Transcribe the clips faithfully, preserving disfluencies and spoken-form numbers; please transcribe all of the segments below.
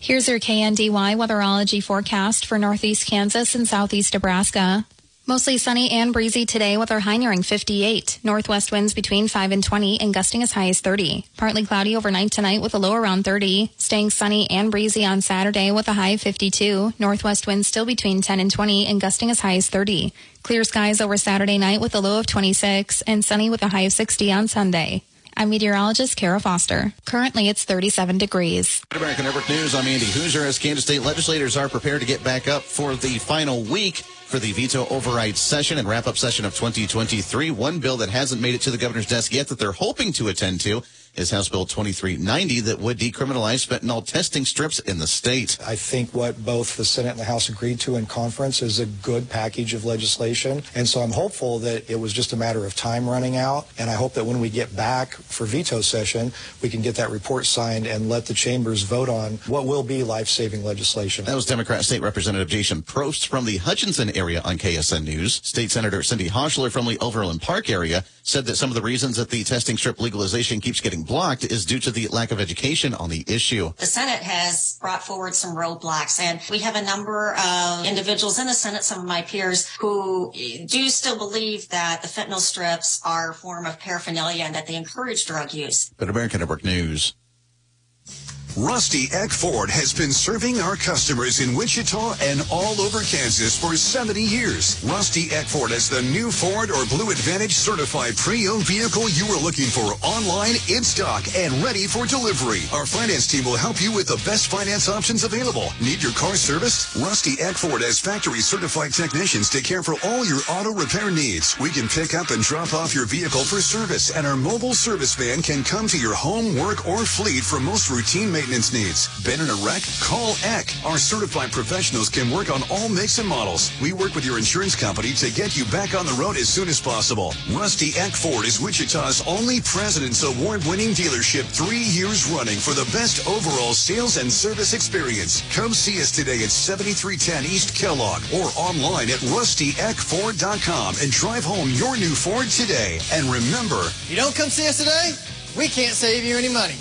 Here's your K N D Y weatherology forecast for northeast Kansas and southeast Nebraska. Mostly sunny and breezy today with our high nearing fifty-eight. Northwest winds between five and twenty and gusting as high as thirty. Partly cloudy overnight tonight with a low around thirty. Staying sunny and breezy on Saturday with a high of fifty-two. Northwest winds still between ten and twenty and gusting as high as thirty. Clear skies over Saturday night with a low of twenty-six and sunny with a high of sixty on Sunday. I'm meteorologist Kara Foster. Currently, it's thirty-seven degrees. American Network News, I'm Andy Hoosier. As Kansas State legislators are prepared to get back up for the final week for the veto override session and wrap-up session of twenty twenty-three. One bill that hasn't made it to the governor's desk yet that they're hoping to attend to is House Bill twenty-three ninety that would decriminalize fentanyl testing strips in the state. I think what both the Senate and the House agreed to in conference is a good package of legislation. And so I'm hopeful that it was just a matter of time running out. And I hope that when we get back for veto session, we can get that report signed and let the chambers vote on what will be life-saving legislation. That was Democrat State Representative Jason Prost from the Hutchinson area on K S N News. State Senator Cindy Hochler from the Overland Park area said that some of the reasons that the testing strip legalization keeps getting blocked is due to the lack of education on the issue. The Senate has brought forward some roadblocks, and we have a number of individuals in the Senate, some of my peers, who do still believe that the fentanyl strips are a form of paraphernalia and that they encourage drug use. But American Network News. Rusty Eck Ford has been serving our customers in Wichita and all over Kansas for seventy years. Rusty Eck Ford has the new Ford or Blue Advantage certified pre-owned vehicle you are looking for online, in stock, and ready for delivery. Our finance team will help you with the best finance options available. Need your car serviced? Rusty Eck Ford has factory certified technicians to care for all your auto repair needs. We can pick up and drop off your vehicle for service, and our mobile service van can come to your home, work, or fleet for most routine maintenance. Maintenance needs. Been in a wreck? Call Eck. Our certified professionals can work on all makes and models. We work with your insurance company to get you back on the road as soon as possible. Rusty Eck Ford is Wichita's only President's Award-winning dealership three years running for the best overall sales and service experience. Come see us today at seventy-three ten East Kellogg or online at rusty eck ford dot com and drive home your new Ford today. And remember, if you don't come see us today, we can't save you any money.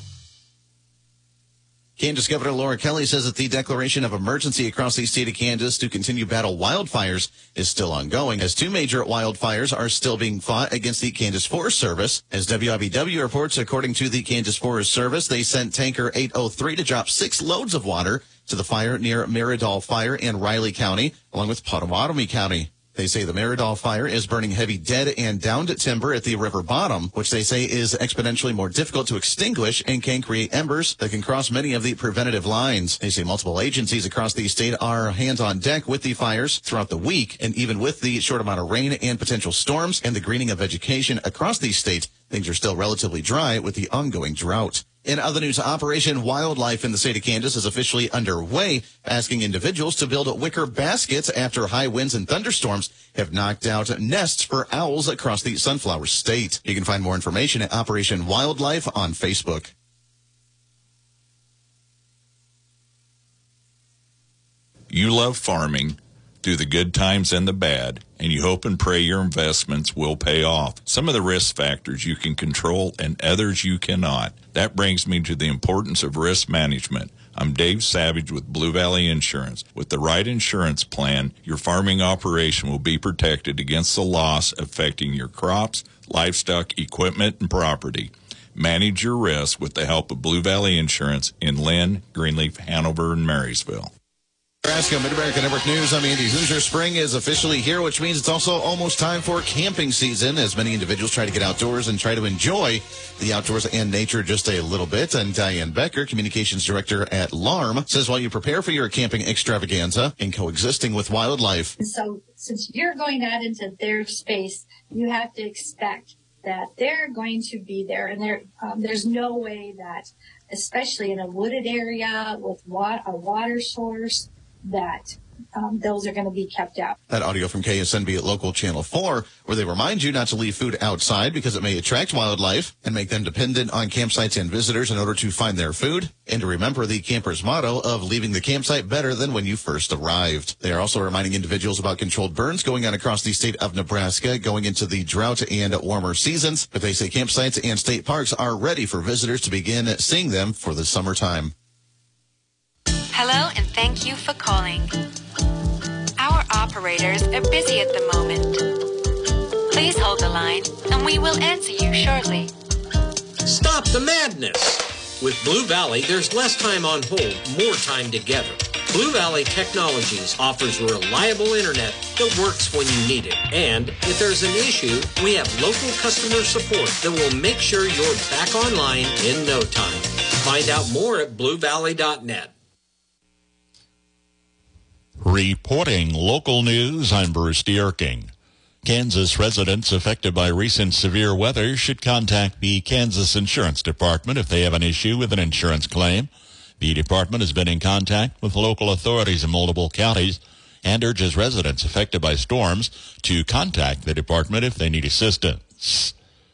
Kansas Governor Laura Kelly says that the declaration of emergency across the state of Kansas to continue battle wildfires is still ongoing, as two major wildfires are still being fought against the Kansas Forest Service. As W I B W reports, according to the Kansas Forest Service, they sent tanker eight oh three to drop six loads of water to the fire near Maridol Fire in Riley County, along with Pottawatomie County. They say the Maridol fire is burning heavy dead and downed timber at the river bottom, which they say is exponentially more difficult to extinguish and can create embers that can cross many of the preventative lines. They say multiple agencies across the state are hands on deck with the fires throughout the week, and even with the short amount of rain and potential storms and the greening of vegetation across the state, things are still relatively dry with the ongoing drought. In other news, Operation Wildlife in the state of Kansas is officially underway, asking individuals to build wicker baskets after high winds and thunderstorms have knocked out nests for owls across the Sunflower State. You can find more information at Operation Wildlife on Facebook. You love farming through the good times and the bad, and you hope and pray your investments will pay off. Some of the risk factors you can control and others you cannot. That brings me to the importance of risk management. I'm Dave Savage with Blue Valley Insurance. With the right insurance plan, your farming operation will be protected against the loss affecting your crops, livestock, equipment, and property. Manage your risk with the help of Blue Valley Insurance in Lynn, Greenleaf, Hanover, and Marysville. Nebraska, Mid-America Network News. I'm Andy Hoosier. Spring is officially here, which means it's also almost time for camping season, as many individuals try to get outdoors and try to enjoy the outdoors and nature just a little bit. And Diane Becker, Communications Director at L A R M, says while you prepare for your camping extravaganza and coexisting with wildlife. So since you're going out into their space, you have to expect that they're going to be there, and there, um, there's no way that, especially in a wooded area with wa- a water source, that um, those are going to be kept out. That audio from K S N B at Local Channel four, where they remind you not to leave food outside because it may attract wildlife and make them dependent on campsites and visitors in order to find their food, and to remember the camper's motto of leaving the campsite better than when you first arrived. They are also reminding individuals about controlled burns going on across the state of Nebraska going into the drought and warmer seasons, but they say campsites and state parks are ready for visitors to begin seeing them for the summertime. Hello and thank you for calling. Our operators are busy at the moment. Please hold the line and we will answer you shortly. Stop the madness! With Blue Valley, there's less time on hold, more time together. Blue Valley Technologies offers reliable internet that works when you need it. And if there's an issue, we have local customer support that will make sure you're back online in no time. Find out more at blue valley dot net. Reporting local news, I'm Bruce Dierking. Kansas residents affected by recent severe weather should contact the Kansas Insurance Department if they have an issue with an insurance claim. The department has been in contact with local authorities in multiple counties and urges residents affected by storms to contact the department if they need assistance.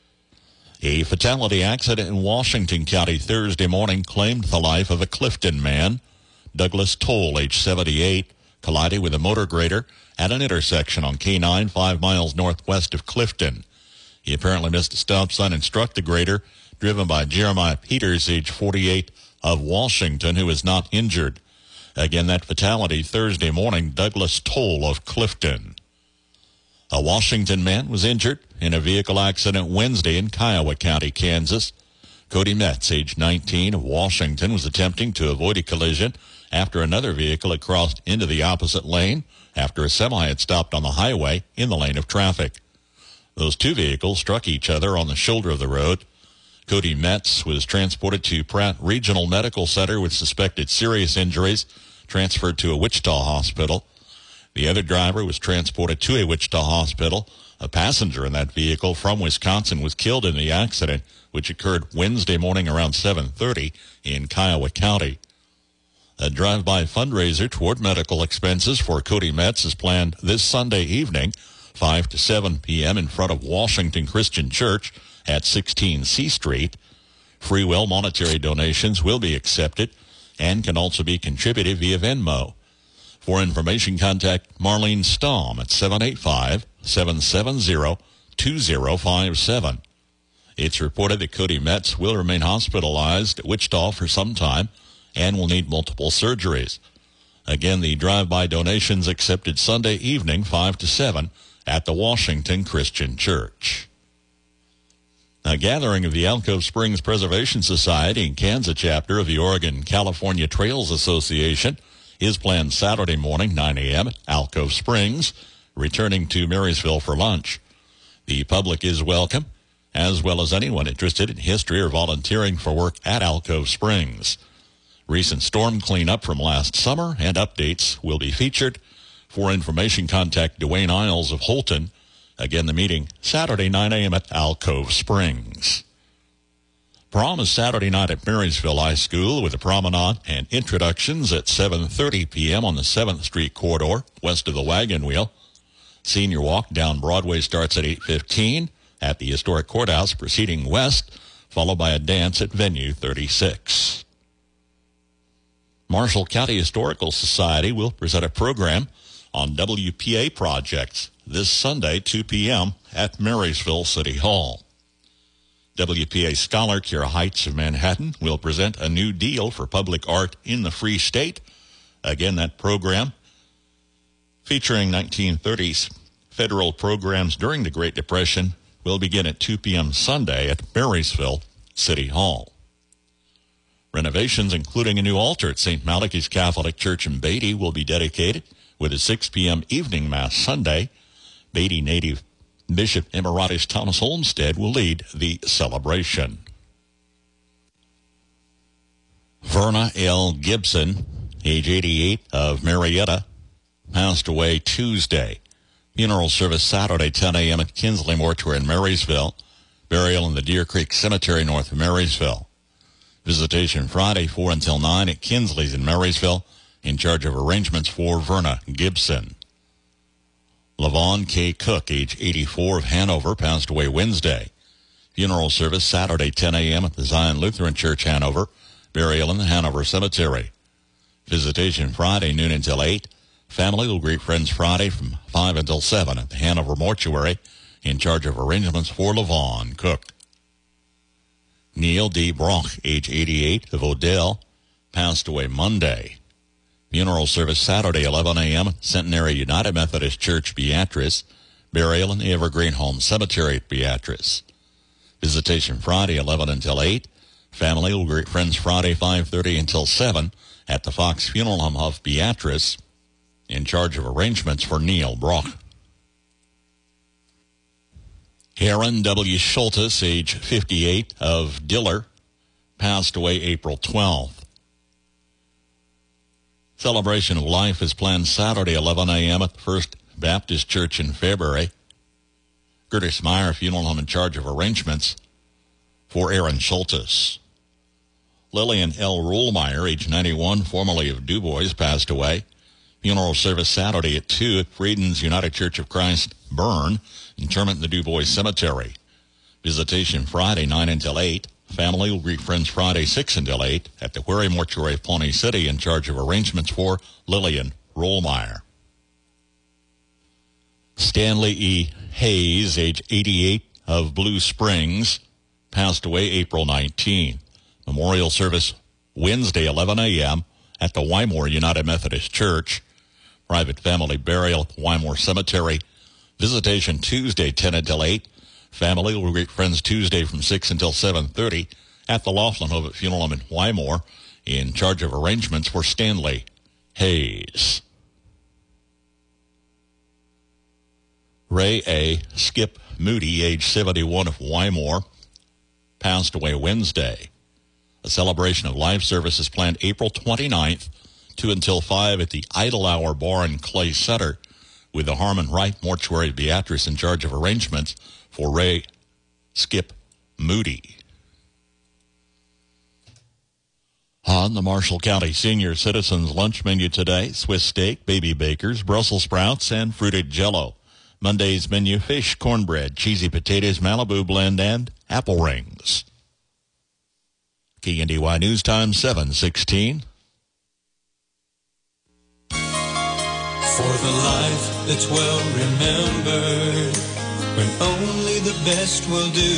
A fatality accident in Washington County Thursday morning claimed the life of a Clifton man. Douglas Toll, age seventy-eight, collided with a motor grader at an intersection on K nine, five miles northwest of Clifton. He apparently missed a stop sign and struck the grader, driven by Jeremiah Peters, age forty-eight, of Washington, who is not injured. Again, that fatality Thursday morning, Douglas Toll of Clifton. A Washington man was injured in a vehicle accident Wednesday in Kiowa County, Kansas. Cody Metz, age nineteen, of Washington, was attempting to avoid a collision after another vehicle had crossed into the opposite lane after a semi had stopped on the highway in the lane of traffic. Those two vehicles struck each other on the shoulder of the road. Cody Metz was transported to Pratt Regional Medical Center with suspected serious injuries, transferred to a Wichita hospital. The other driver was transported to a Wichita hospital. A passenger in that vehicle from Wisconsin was killed in the accident, which occurred Wednesday morning around seven thirty in Kiowa County. A drive-by fundraiser toward medical expenses for Cody Metz is planned this Sunday evening, five to seven p.m. in front of Washington Christian Church at sixteen C Street. Free will monetary donations will be accepted and can also be contributed via Venmo. For information, contact Marlene Stamm at seven eight five, seven seven zero, two zero five seven. It's reported that Cody Metz will remain hospitalized at Wichita for some time and will need multiple surgeries. Again, the drive-by donations accepted Sunday evening, five to seven, at the Washington Christian Church. A gathering of the Alcove Springs Preservation Society and Kansas chapter of the Oregon-California Trails Association is planned Saturday morning, nine a.m. at Alcove Springs, returning to Marysville for lunch. The public is welcome, as well as anyone interested in history or volunteering for work at Alcove Springs. Recent storm cleanup from last summer and updates will be featured. For information, contact Dwayne Isles of Holton. Again, the meeting Saturday, nine a.m. at Alcove Springs. Prom is Saturday night at Marysville High School with a promenade and introductions at seven thirty p.m. on the seventh Street corridor west of the Wagon Wheel. Senior walk down Broadway starts at eight fifteen at the historic courthouse, proceeding west, followed by a dance at Venue thirty-six. Marshall County Historical Society will present a program on W P A projects this Sunday, two p.m. at Marysville City Hall. W P A scholar Kira Heights of Manhattan will present a new deal for public art in the Free State. Again, that program featuring nineteen thirties federal programs during the Great Depression will begin at two p.m. Sunday at Marysville City Hall. Renovations, including a new altar at Saint Malachi's Catholic Church in Beatty, will be dedicated with a six p.m. evening mass Sunday. Beatty native Bishop Emeritus Thomas Olmsted will lead the celebration. Verna L. Gibson, age eighty-eight, of Marietta, passed away Tuesday. Funeral service Saturday, ten a.m. at Kinsley Mortuary in Marysville. Burial in the Deer Creek Cemetery north of Marysville. Visitation Friday, four until nine at Kinsley's in Marysville, in charge of arrangements for Verna Gibson. Lavon K. Cook, age eighty-four, of Hanover, passed away Wednesday. Funeral service Saturday, ten a.m. at the Zion Lutheran Church, Hanover. Burial in the Hanover Cemetery. Visitation Friday, noon until eight. Family will greet friends Friday from five until seven at the Hanover Mortuary, in charge of arrangements for Lavon Cook. Neil D. Brock, age eighty-eight, of Odell, passed away Monday. Funeral service Saturday, eleven a.m. at Centenary United Methodist Church, Beatrice. Burial in the Evergreen Home Cemetery at Beatrice. Visitation Friday, eleven until eight. Family will greet friends Friday, five thirty until seven at the Fox Funeral Home of Beatrice. In charge of arrangements for Neil Brock. Aaron W. Schultes, age fifty-eight, of Diller, passed away April twelfth. Celebration of life is planned Saturday, eleven a.m. at the First Baptist Church in Fairbury. Curtis Meyer Funeral Home in charge of arrangements for Aaron Schultes. Lillian L. Ruhlmeyer, age ninety-one, formerly of DuBois, passed away. Funeral service Saturday at two at Freedom's United Church of Christ, Bern. Interment in the DuBois Cemetery. Visitation Friday, nine until eight. Family will greet friends Friday, six until eight at the Wherry Mortuary of Pawnee City in charge of arrangements for Lillian Ruhlmeyer. Stanley E. Hayes, age eighty-eight, of Blue Springs, passed away April nineteenth. Memorial service Wednesday, eleven a.m. at the Wymore United Methodist Church. Private family burial at the Wymore Cemetery. Visitation Tuesday, ten until eight. Family will greet friends Tuesday from six until seven thirty at the Laughlin Hovet Funeral Home in Wymore. In charge of arrangements for Stanley Hayes. Ray A. Skip Moody, age seventy-one, of Wymore, passed away Wednesday. A celebration of life service is planned April twenty-ninth, two until five at the Idle Hour Bar and Clay Center, with the Harmon Wright Mortuary Beatrice in charge of arrangements for Ray Skip Moody. On the Marshall County Senior Citizens Lunch Menu today, Swiss steak, baby bakers, Brussels sprouts, and fruited Jell-O. Monday's menu, fish, cornbread, cheesy potatoes, Malibu blend, and apple rings. K N D Y News Time, seven sixteen. For the life that's well remembered, when only the best will do.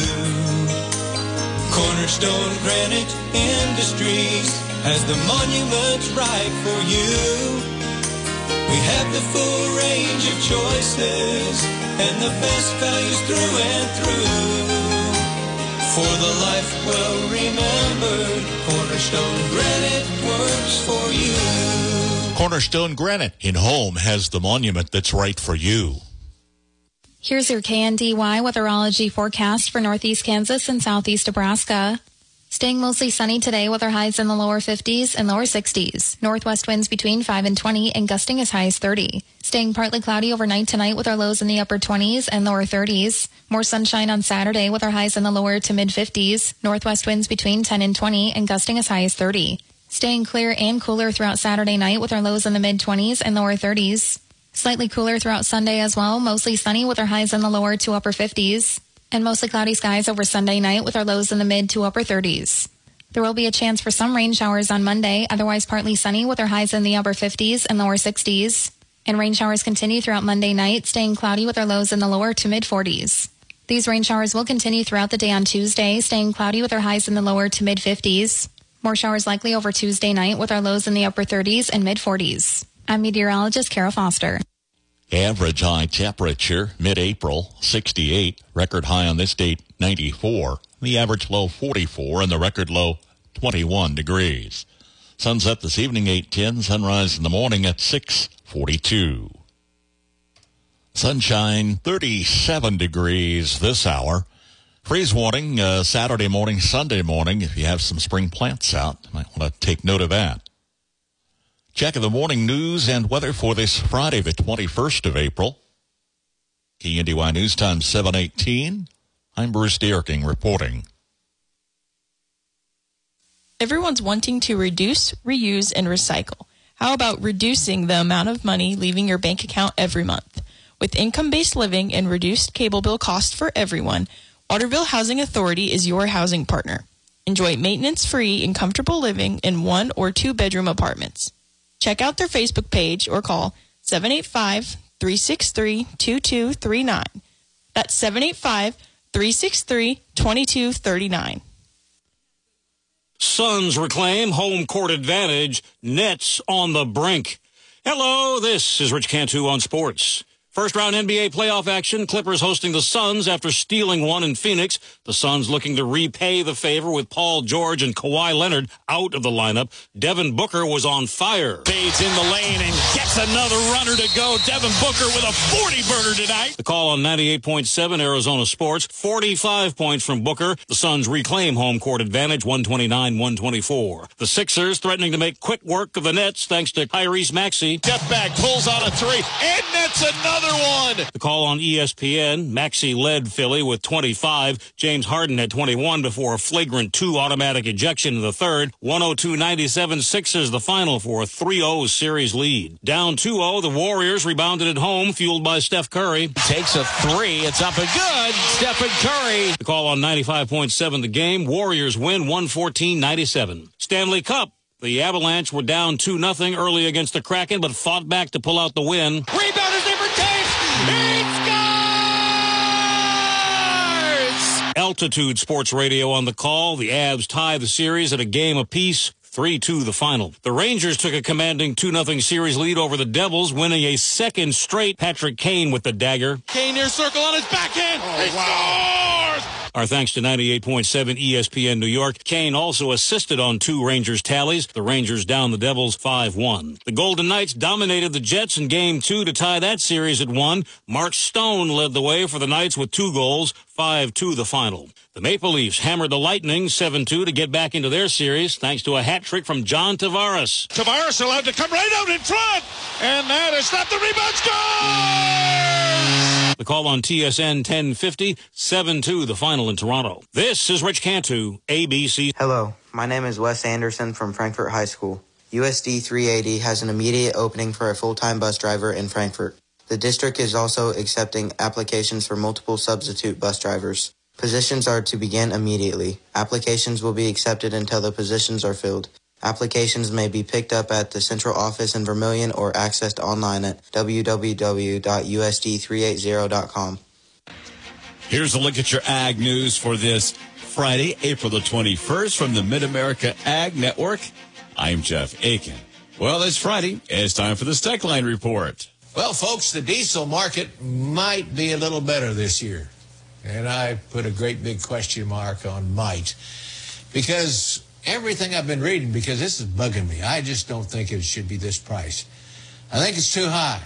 Cornerstone Granite Industries has the monuments right for you. We have the full range of choices and the best values through and through. For the life well remembered, Cornerstone Granite works for you. Cornerstone Granite in Home has the monument that's right for you. Here's your K N D Y weatherology forecast for northeast Kansas and southeast Nebraska. Staying mostly sunny today with our highs in the lower fifties and lower sixties. Northwest winds between five and twenty and gusting as high as thirty. Staying partly cloudy overnight tonight with our lows in the upper twenties and lower thirties. More sunshine on Saturday with our highs in the lower to mid fifties. Northwest winds between ten and twenty and gusting as high as thirty. Staying clear and cooler throughout Saturday night with our lows in the mid twenties and lower thirties. Slightly cooler throughout Sunday as well, mostly sunny with our highs in the lower to upper fifties. And mostly cloudy skies over Sunday night with our lows in the mid to upper thirties. There will be a chance for some rain showers on Monday, otherwise partly sunny with our highs in the upper fifties and lower sixties. And rain showers continue throughout Monday night, staying cloudy with our lows in the lower to mid forties. These rain showers will continue throughout the day on Tuesday, staying cloudy with our highs in the lower to mid fifties. More showers likely over Tuesday night with our lows in the upper thirties and mid forties. I'm meteorologist Kara Foster. Average high temperature, mid-April, sixty-eight. Record high on this date, ninety-four. The average low, forty-four, and the record low, twenty-one degrees. Sunset this evening, eight ten. Sunrise in the morning at six forty-two. Sunshine, thirty-seven degrees this hour. Freeze warning uh, Saturday morning, Sunday morning. If you have some spring plants out, you might want to take note of that. Check of the morning news and weather for this Friday, the twenty-first of April. K N D Y News Time, seven eighteen. I'm Bruce Dierking reporting. Everyone's wanting to reduce, reuse, and recycle. How about reducing the amount of money leaving your bank account every month? With income-based living and reduced cable bill costs for everyone, Waterville Housing Authority is your housing partner. Enjoy maintenance-free and comfortable living in one or two-bedroom apartments. Check out their Facebook page or call seven eight five, three six three, two two three nine. That's seven eight five, three six three, two two three nine. So Suns reclaim home court advantage. Nets on the brink. Hello, this is Rich Cantu on sports. First round N B A playoff action. Clippers hosting the Suns after stealing one in Phoenix. The Suns looking to repay the favor with Paul George and Kawhi Leonard out of the lineup. Devin Booker was on fire. Fades in the lane and gets another runner to go. Devin Booker with a forty-burger tonight. The call on ninety-eight point seven Arizona Sports. forty-five points from Booker. The Suns reclaim home court advantage, one twenty-nine one twenty-four. The Sixers threatening to make quick work of the Nets thanks to Tyrese Maxey. Step back, pulls on a three, and nets another one. The call on E S P N. Maxey led Philly with twenty-five. James Harden had twenty-one before a flagrant two automatic ejection in the third. one oh two ninety-seven Sixers the final for a three oh series lead. Down two oh, the Warriors rebounded at home, fueled by Steph Curry. Takes a three. It's up and good. Stephen Curry. The call on ninety-five point seven the game. Warriors win one fourteen ninety-seven. Stanley Cup. The Avalanche were down two nothing early against the Kraken, but fought back to pull out the win. Rebound is there for Taves. He scores! Altitude Sports Radio on the call. The Avs tie the series at a game apiece. three two the final. The Rangers took a commanding two nothing series lead over the Devils, winning a second straight. Patrick Kane with the dagger. Kane near circle on his backhand. Oh, he wow. scores! Our thanks to ninety-eight point seven E S P N New York. Kane also assisted on two Rangers tallies. The Rangers down the Devils five one. The Golden Knights dominated the Jets in Game two to tie that series at one. Mark Stone led the way for the Knights with two goals. five two the final. The Maple Leafs hammered the Lightning seven two to get back into their series thanks to a hat trick from John Tavares. Tavares allowed to come right out in front, and that is not the rebound. Scores! The call on T S N ten fifty, seven two the final in Toronto. This is Rich Cantu, A B C. Hello, my name is Wes Anderson from Frankfort High School. U S D three eighty has an immediate opening for a full-time bus driver in Frankfort. The district is also accepting applications for multiple substitute bus drivers. Positions are to begin immediately. Applications will be accepted until the positions are filled. Applications may be picked up at the central office in Vermilion or accessed online at w w w dot u s d three eighty dot com. Here's a look at your ag news for this Friday, April the twenty-first from the Mid-America Ag Network. I'm Jeff Aiken. Well, it's Friday. It's time for the Techline Report. Well, folks, the diesel market might be a little better this year. And I put a great big question mark on might. Because everything I've been reading, because this is bugging me, I just don't think it should be this price. I think it's too high.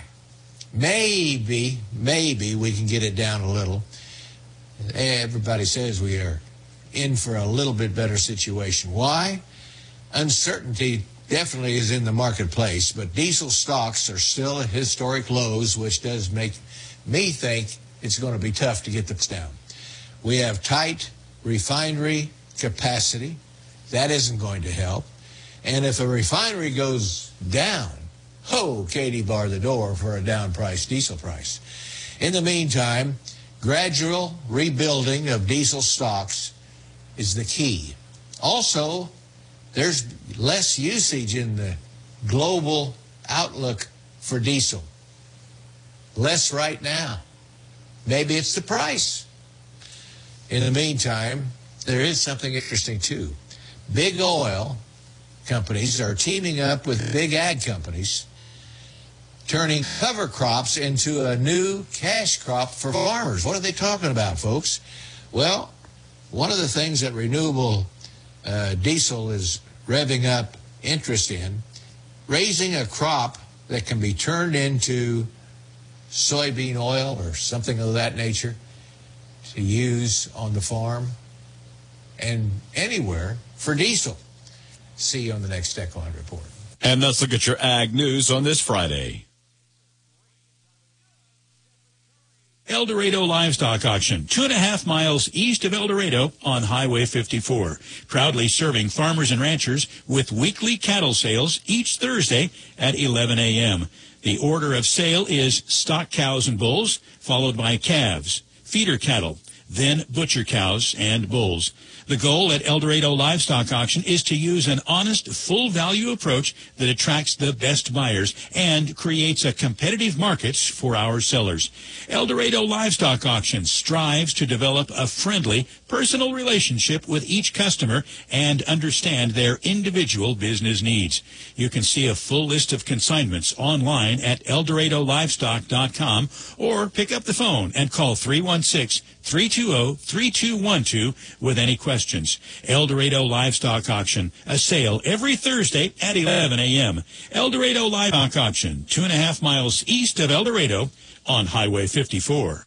Maybe, maybe we can get it down a little. Everybody says we are in for a little bit better situation. Why? Uncertainty definitely is in the marketplace, but diesel stocks are still at historic lows, which does make me think it's going to be tough to get this down. We have tight refinery capacity. That isn't going to help. And if a refinery goes down, oh, Katie, bar the door for a down price diesel price. In the meantime, gradual rebuilding of diesel stocks is the key. Also, there's less usage in the global outlook for diesel. Less right now. Maybe it's the price. In the meantime, there is something interesting too. Big oil companies are teaming up with big ag companies, turning cover crops into a new cash crop for farmers. What are they talking about, folks? Well, one of the things that renewable uh, diesel is revving up interest in, raising a crop that can be turned into soybean oil or something of that nature to use on the farm and anywhere for diesel. See you on the next Techline Report. And let's look at your ag news on this Friday. El Dorado Livestock Auction, two and a half miles east of El Dorado on Highway fifty-four. Proudly serving farmers and ranchers with weekly cattle sales each Thursday at eleven a.m. The order of sale is stock cows and bulls, followed by calves, feeder cattle, then butcher cows and bulls. The goal at El Dorado Livestock Auction is to use an honest, full-value approach that attracts the best buyers and creates a competitive market for our sellers. El Dorado Livestock Auction strives to develop a friendly, personal relationship with each customer and understand their individual business needs. You can see a full list of consignments online at el dorado livestock dot com or pick up the phone and call three one six, three two zero, three two one two with any questions. El Dorado Livestock Auction, a sale every Thursday at eleven a.m. El Dorado Livestock Auction, two and a half miles east of El Dorado on Highway fifty-four.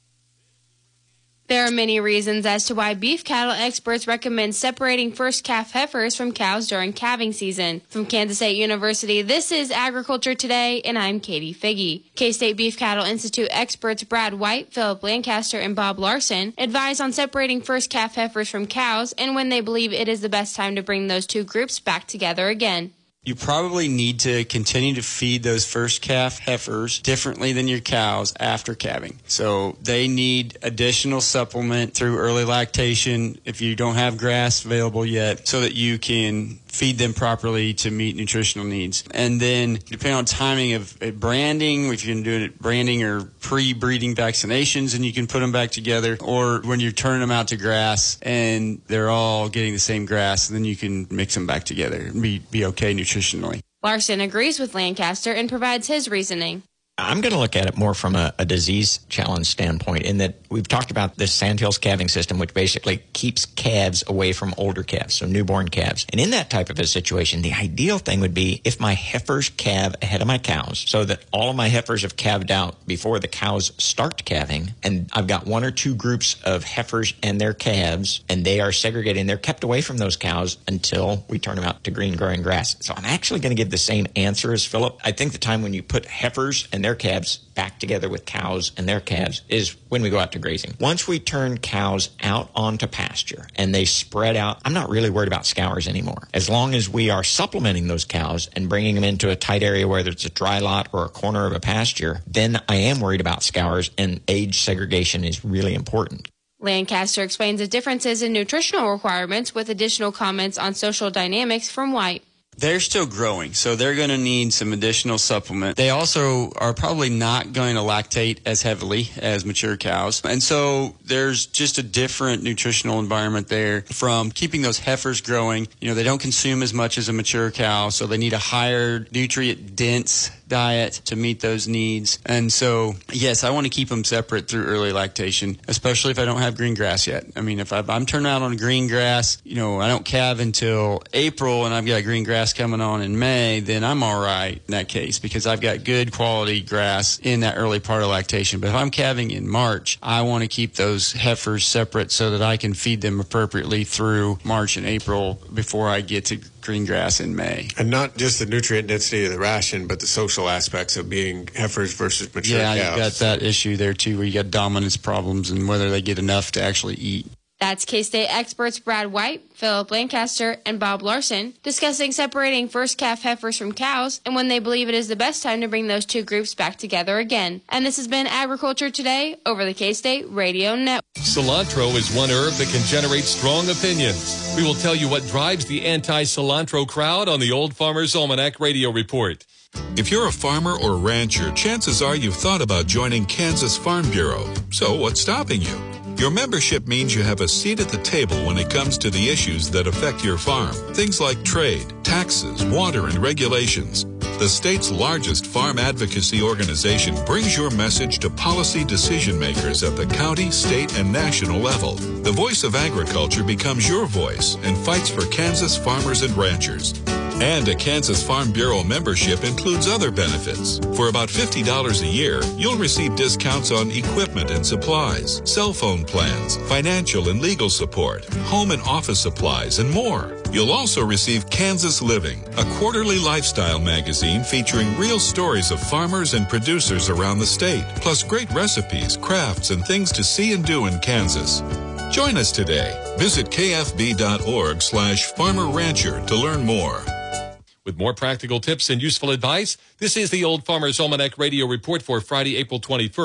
There are many reasons as to why beef cattle experts recommend separating first calf heifers from cows during calving season. From Kansas State University, this is Agriculture Today, and I'm Katie Figge. K-State Beef Cattle Institute experts Brad White, Philip Lancaster, and Bob Larson advise on separating first calf heifers from cows and when they believe it is the best time to bring those two groups back together again. You probably need to continue to feed those first calf heifers differently than your cows after calving. So they need additional supplement through early lactation if you don't have grass available yet, so that you can feed them properly to meet nutritional needs. And then depending on timing of uh, branding, if you're going to do it branding or pre-breeding vaccinations, and you can put them back together, or when you're turning them out to grass and they're all getting the same grass, then you can mix them back together and be, be okay nutritionally. Larson agrees with Lancaster and provides his reasoning. I'm going to look at it more from a, a disease challenge standpoint, in that we've talked about this Sandhills calving system, which basically keeps calves away from older calves, so newborn calves. And in that type of a situation, the ideal thing would be if my heifers calve ahead of my cows, so that all of my heifers have calved out before the cows start calving, and I've got one or two groups of heifers and their calves, and they are segregated, and they're kept away from those cows until we turn them out to green growing grass. So I'm actually going to give the same answer as Philip. I think the time when you put heifers and their calves back together with cows and their calves is when we go out to grazing. Once we turn cows out onto pasture and they spread out, I'm not really worried about scours anymore. As long as we are supplementing those cows and bringing them into a tight area, whether it's a dry lot or a corner of a pasture, then I am worried about scours, and age segregation is really important. Lancaster explains the differences in nutritional requirements with additional comments on social dynamics from White. They're still growing, so they're going to need some additional supplement. They also are probably not going to lactate as heavily as mature cows. And so there's just a different nutritional environment there from keeping those heifers growing. You know, they don't consume as much as a mature cow, so they need a higher nutrient-dense diet to meet those needs. And so, yes, I want to keep them separate through early lactation, especially if I don't have green grass yet. I mean, if I'm turning out on green grass, you know, I don't calve until April and I've got green grass coming on in May, then I'm all right in that case because I've got good quality grass in that early part of lactation. But if I'm calving in March, I want to keep those heifers separate so that I can feed them appropriately through March and April before I get to green grass in May. And not just the nutrient density of the ration, but the social aspects of being heifers versus mature yeah, cows. Yeah, you've got that issue there too, where you got dominance problems and whether they get enough to actually eat. That's K-State experts Brad White, Philip Lancaster, and Bob Larson discussing separating first calf heifers from cows and when they believe it is the best time to bring those two groups back together again. And this has been Agriculture Today over the K-State Radio Network. Cilantro is one herb that can generate strong opinions. We will tell you what drives the anti-cilantro crowd on the Old Farmer's Almanac Radio Report. If you're a farmer or rancher, chances are you've thought about joining Kansas Farm Bureau. So what's stopping you? Your membership means you have a seat at the table when it comes to the issues that affect your farm. Things like trade, taxes, water, and regulations. The state's largest farm advocacy organization brings your message to policy decision makers at the county, state, and national level. The voice of agriculture becomes your voice and fights for Kansas farmers and ranchers. And a Kansas Farm Bureau membership includes other benefits. For about fifty dollars a year, you'll receive discounts on equipment and supplies, cell phone plans, financial and legal support, home and office supplies, and more. You'll also receive Kansas Living, a quarterly lifestyle magazine featuring real stories of farmers and producers around the state, plus great recipes, crafts, and things to see and do in Kansas. Join us today. Visit kfb.org slash farmer rancher to learn more. With more practical tips and useful advice, this is the Old Farmer's Almanac Radio Report for Friday, April twenty-first.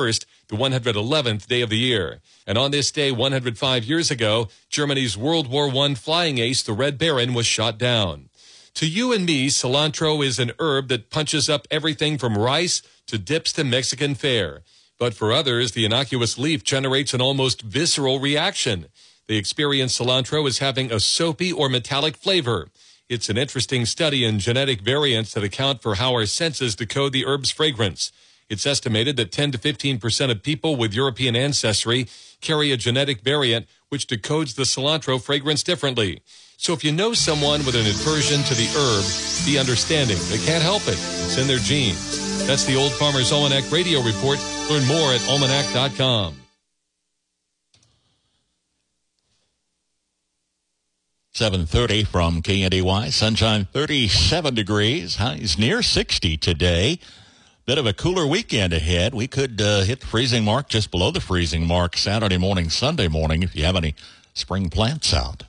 the one hundred eleventh day of the year. And on this day, one hundred five years ago, Germany's World War One flying ace, the Red Baron, was shot down. To you and me, cilantro is an herb that punches up everything from rice to dips to Mexican fare. But for others, the innocuous leaf generates an almost visceral reaction. They experience cilantro as having a soapy or metallic flavor. It's an interesting study in genetic variants that account for how our senses decode the herb's fragrance. It's estimated that ten to fifteen percent of people with European ancestry carry a genetic variant which decodes the cilantro fragrance differently. So if you know someone with an aversion to the herb, be understanding. They can't help it. It's in their genes. That's the Old Farmer's Almanac Radio Report. Learn more at almanac dot com. seven thirty from K N D Y. Sunshine thirty-seven degrees. Highs near sixty today. Bit of a cooler weekend ahead. We could uh, hit the freezing mark, just below the freezing mark, Saturday morning, Sunday morning, if you have any spring plants out.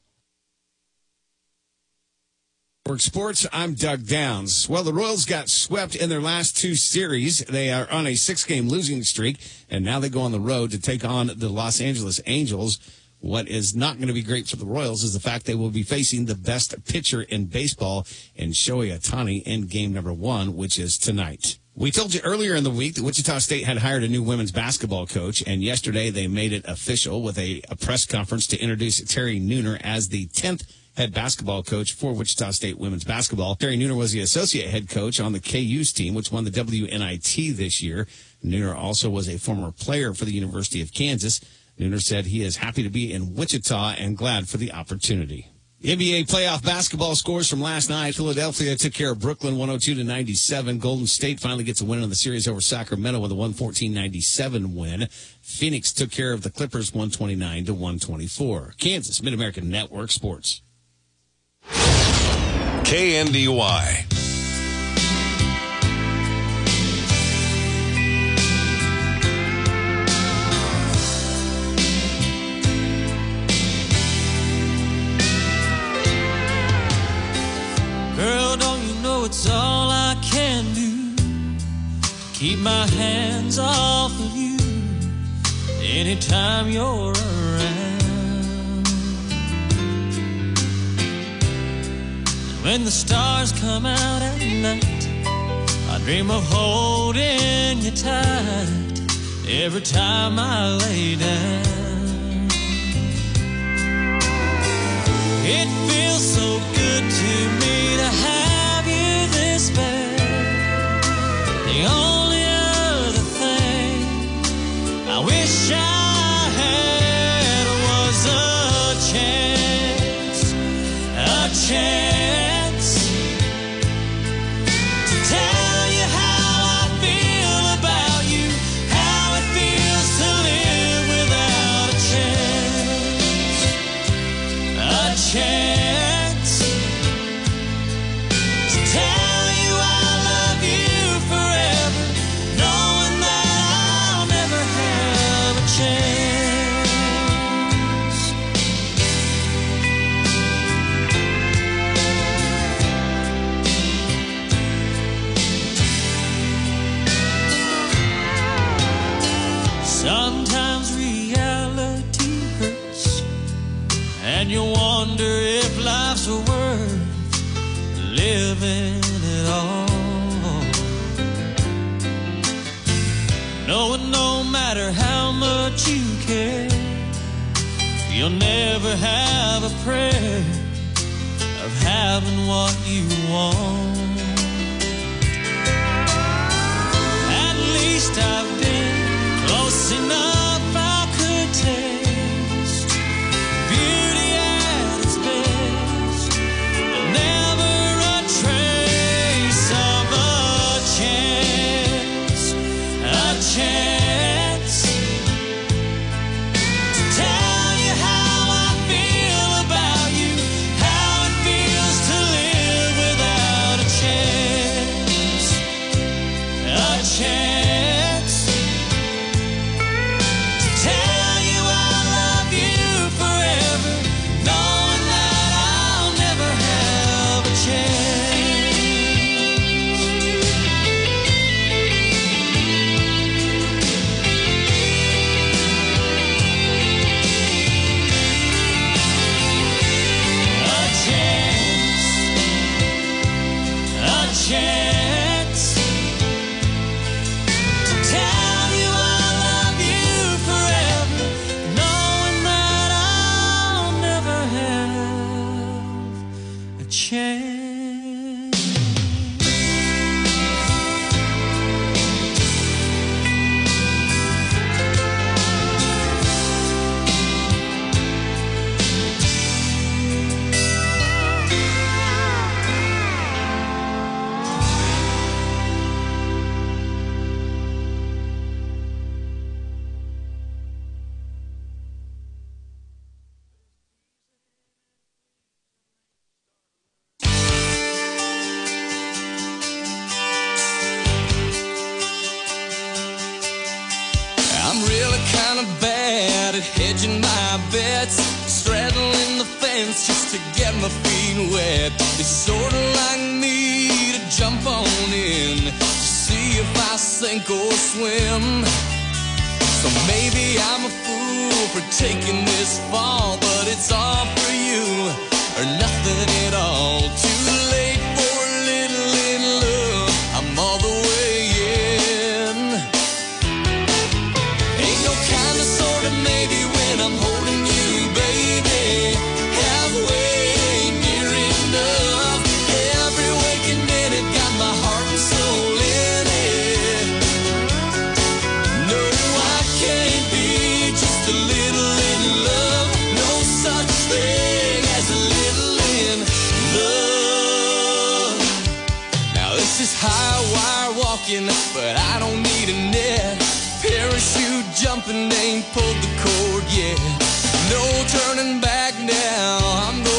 Sports, I'm Doug Downs. Well, the Royals got swept in their last two series. They are on a six-game losing streak, and now they go on the road to take on the Los Angeles Angels. What is not going to be great for the Royals is the fact they will be facing the best pitcher in baseball in Shohei Ohtani in game number one, which is tonight. We told you earlier in the week that Wichita State had hired a new women's basketball coach, and yesterday they made it official with a, a press conference to introduce Terry Nooner as the tenth head basketball coach for Wichita State women's basketball. Terry Nooner was the associate head coach on the K U's team, which won the W N I T this year. Nooner also was a former player for the University of Kansas. Nooner said he is happy to be in Wichita and glad for the opportunity. N B A playoff basketball scores from last night. Philadelphia took care of Brooklyn one oh two to ninety-seven. Golden State finally gets a win in the series over Sacramento with a one fourteen ninety-seven win. Phoenix took care of the Clippers one twenty-nine to one twenty-four. Kansas Mid-American Network Sports. K N D Y. Girl, don't you know it's all I can do to keep my hands off of you anytime you're around. When the stars come out at night, I dream of holding you tight every time I lay down. It feels so good to me to have you this bad. The only other thing I wish I had was a chance, a chance to tell you how I feel about you, how it feels to live without a chance, a chance. Sometimes reality hurts, and you wonder if life's worth living at all. Knowing no matter how much you care, you'll never have a prayer of having what you want. At least I've been close enough I could taste beauty at its best, but never a trace of a chance, a chance to tell you how I feel about you, how it feels to live without a chance, a chance. chance to tell you I love you forever, knowing that I'll never have a chance. I'm really kind of bad at hedging my bets, straddling the fence just to get my feet wet. It's sort of like me to jump on in to see if I sink or swim. So maybe I'm a fool for taking this fall, but it's all for you or nothing at all. Too late for a little, little love, I'm all the way in. Ain't no kind of sort of maybe when I'm holding you, baby. Halfway ain't near enough. Every waking minute got my heart and soul in it. No, I can't be just a little in love. No such thing as a little in love. Now this is high wire walking, but I don't need a net. Parachute jumping, ain't pulled the cord yet. No turning back now, I'm going